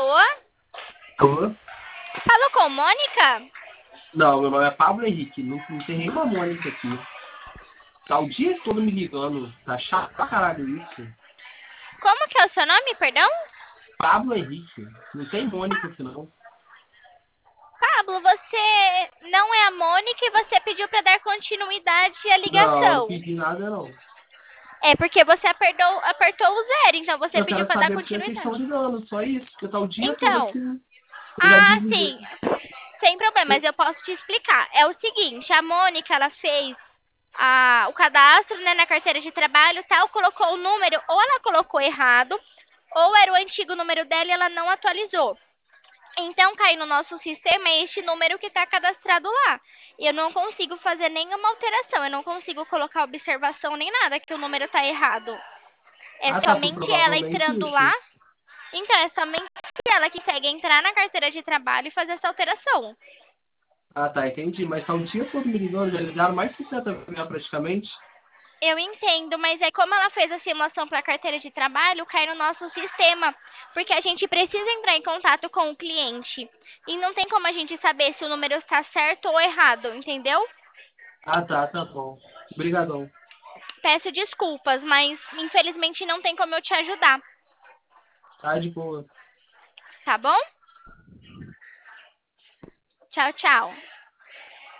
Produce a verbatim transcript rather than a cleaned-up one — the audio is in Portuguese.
Alô? Alô? Falou com Mônica? Não, meu nome é Pablo Henrique. Não, não tem nenhuma Mônica aqui. Tá o dia todo me ligando. Tá chato pra caralho isso. Como que é o seu nome, perdão? Pablo Henrique. Não tem Mônica aqui, não. Pablo, você não é a Mônica e você pediu para dar continuidade à Não, não ligação. pedi nada, não. É porque você apertou, apertou o zero, então você Eu pediu quero para dar saber porque vocês estão continuidade. ligando. Só isso. Porque tá o dia todo Então, assim. Eu já ah, desliguei. sim, sem problema, mas eu posso te explicar. É o seguinte, a Mônica, ela fez a, o cadastro, né, na carteira de trabalho, tal, colocou o número, ou ela colocou errado, ou era o antigo número dela e ela não atualizou. Então, cai no nosso sistema é este número que está cadastrado lá. E eu não consigo fazer nenhuma alteração, eu não consigo colocar observação nem nada, que o número está errado. É Ah, tá. Foi somente ela provavelmente entrando lá. isso. Então, é somente ela que consegue entrar na carteira de trabalho e fazer essa alteração. Ah, tá. Entendi. Mas tá o dia todo me ligando. Já ligaram mais de sessenta vezes praticamente. Eu entendo, mas é como ela fez a simulação para a carteira de trabalho, cai no nosso sistema, porque a gente precisa entrar em contato com o cliente. E não tem como a gente saber se o número está certo ou errado, entendeu? Ah, tá. Tá bom. Obrigadão. Peço desculpas, mas infelizmente não tem como eu te ajudar, Tá de boa. tá bom? Tchau, tchau.